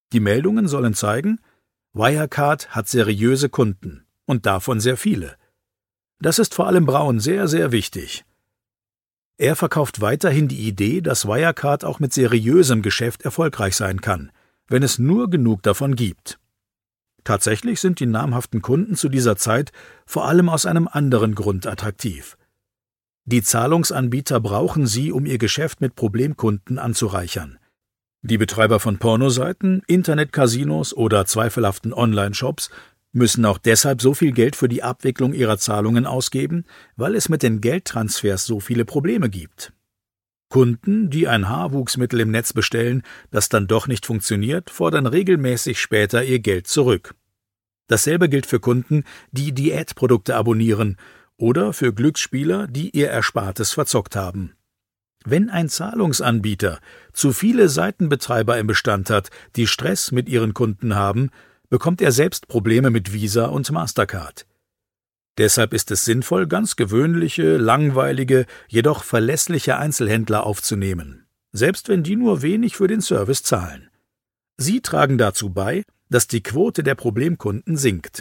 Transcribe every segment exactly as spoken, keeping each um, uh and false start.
Die Meldungen sollen zeigen, Wirecard hat seriöse Kunden und davon sehr viele. Das ist vor allem Braun sehr, sehr wichtig. Er verkauft weiterhin die Idee, dass Wirecard auch mit seriösem Geschäft erfolgreich sein kann, wenn es nur genug davon gibt. Tatsächlich sind die namhaften Kunden zu dieser Zeit vor allem aus einem anderen Grund attraktiv. Die Zahlungsanbieter brauchen sie, um ihr Geschäft mit Problemkunden anzureichern. Die Betreiber von Pornoseiten, Internetcasinos oder zweifelhaften Online-Shops müssen auch deshalb so viel Geld für die Abwicklung ihrer Zahlungen ausgeben, weil es mit den Geldtransfers so viele Probleme gibt. Kunden, die ein Haarwuchsmittel im Netz bestellen, das dann doch nicht funktioniert, fordern regelmäßig später ihr Geld zurück. Dasselbe gilt für Kunden, die Diätprodukte abonnieren oder für Glücksspieler, die ihr Erspartes verzockt haben. Wenn ein Zahlungsanbieter zu viele Seitenbetreiber im Bestand hat, die Stress mit ihren Kunden haben, bekommt er selbst Probleme mit Visa und Mastercard. Deshalb ist es sinnvoll, ganz gewöhnliche, langweilige, jedoch verlässliche Einzelhändler aufzunehmen, selbst wenn die nur wenig für den Service zahlen. Sie tragen dazu bei, dass die Quote der Problemkunden sinkt.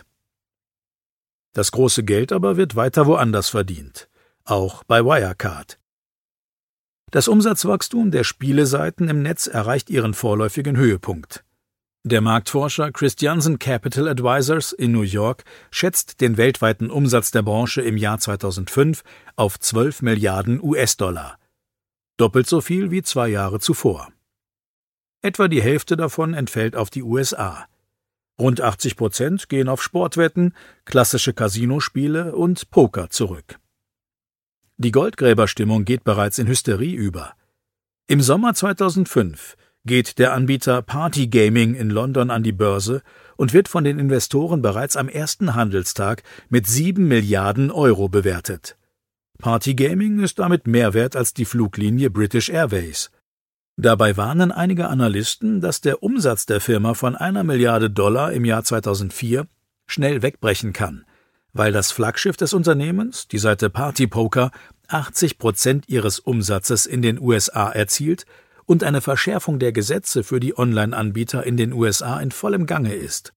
Das große Geld aber wird weiter woanders verdient, auch bei Wirecard. Das Umsatzwachstum der Spieleseiten im Netz erreicht ihren vorläufigen Höhepunkt. Der Marktforscher Christiansen Capital Advisors in New York schätzt den weltweiten Umsatz der Branche im Jahr zweitausendfünf auf zwölf Milliarden U S-Dollar. Doppelt so viel wie zwei Jahre zuvor. Etwa die Hälfte davon entfällt auf die U S A. Rund achtzig Prozent gehen auf Sportwetten, klassische Casinospiele und Poker zurück. Die Goldgräberstimmung geht bereits in Hysterie über. Im Sommer zweitausendfünf geht der Anbieter Party Gaming in London an die Börse und wird von den Investoren bereits am ersten Handelstag mit sieben Milliarden Euro bewertet. Party Gaming ist damit mehr wert als die Fluglinie British Airways. Dabei warnen einige Analysten, dass der Umsatz der Firma von einer Milliarde Dollar im Jahr zweitausendvier schnell wegbrechen kann, weil das Flaggschiff des Unternehmens, die Seite Party Poker, achtzig Prozent ihres Umsatzes in den U S A erzielt und eine Verschärfung der Gesetze für die Online-Anbieter in den U S A in vollem Gange ist.